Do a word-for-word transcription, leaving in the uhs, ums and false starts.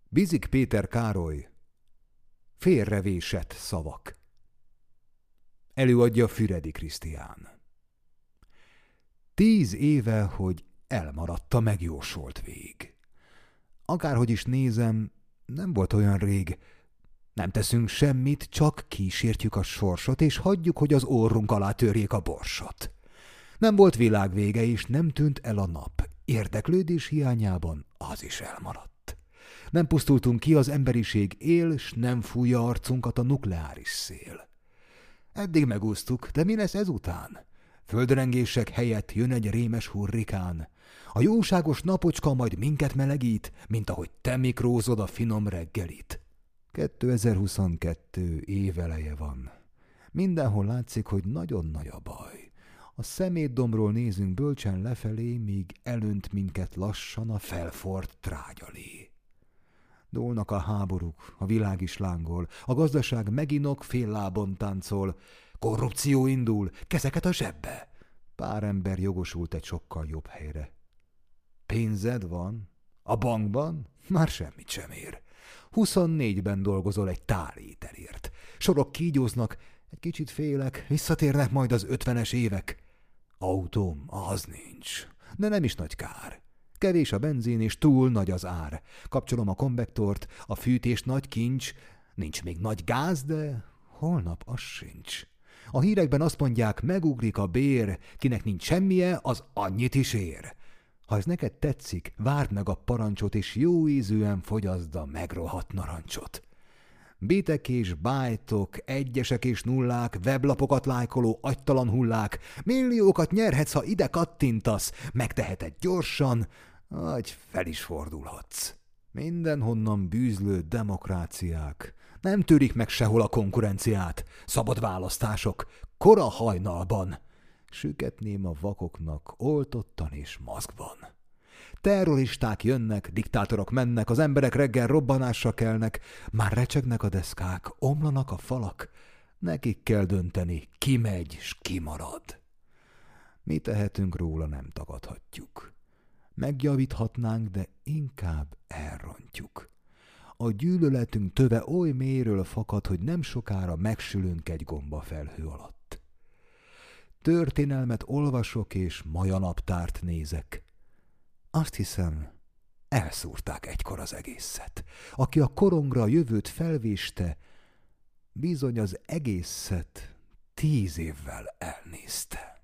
Bizik Péter Károly. Félrevésett szavak. Előadja Füredi Krisztián. Tíz éve, hogy elmaradt a megjósolt vég. Akárhogy is nézem, nem volt olyan rég. Nem teszünk semmit, csak kísértjük a sorsot, és hagyjuk, hogy az orrunk alá törjék a borsot. Nem volt világvége, és nem tűnt el a nap. Érdeklődés hiányában az is elmaradt. Nem pusztultunk ki, az emberiség él, s nem fújja arcunkat a nukleáris szél. Eddig megúsztuk, de mi lesz ezután? Földrengések helyett jön egy rémes hurrikán. A jóságos napocska majd minket melegít, mint ahogy te mikrózod a finom reggelit. kétezer-huszonkettő éveleje van. Mindenhol látszik, hogy nagyon nagy a baj. A szemétdombról nézünk bölcsen lefelé, míg elönt minket lassan a felfort trágyalé. Dólnak a háborúk, a világ is lángol, a gazdaság meginok, fél lábon táncol. Korrupció indul, kezeket a zsebbe. Pár ember jogosult egy sokkal jobb helyre. Pénzed van? A bankban? Már semmit sem ér. Huszonnégyben dolgozol egy tál ételért. Sorok kígyóznak, egy kicsit félek, visszatérnek majd az ötvenes évek. Autóm, az nincs, de nem is nagy kár. Kevés a benzin, és túl nagy az ár. Kapcsolom a konvektort, a fűtés nagy kincs, nincs még nagy gáz, de holnap az sincs. A hírekben azt mondják, megugrik a bér, kinek nincs semmije, az annyit is ér. Ha ez neked tetszik, várd meg a parancsot, és jó ízűen fogyaszd a megrohadt narancsot. Bitek és bájtok, egyesek és nullák, weblapokat lájkoló agytalan hullák, milliókat nyerhetsz, ha ide kattintasz, megteheted gyorsan, vagy fel is fordulhatsz. Mindenhonnan bűzlő demokráciák, nem törik meg sehol a konkurenciát, szabad választások, kora hajnalban. Süketném a vakoknak oltottan és maszkban. Terroristák jönnek, diktátorok mennek, az emberek reggel robbanásra kelnek, már recsegnek a deszkák, omlanak a falak, nekik kell dönteni, ki megy s ki marad. Mi tehetünk róla, nem tagadhatjuk. Megjavíthatnánk, de inkább elrontjuk. A gyűlöletünk töve oly mélyről fakad, hogy nem sokára megsülünk egy gombafelhő alatt. Történelmet olvasok és majanaptárt nézek. Azt hiszem, elszúrták egykor az egészet. Aki a korongra a jövőt felvéste, bizony az egészet tíz évvel elnézte.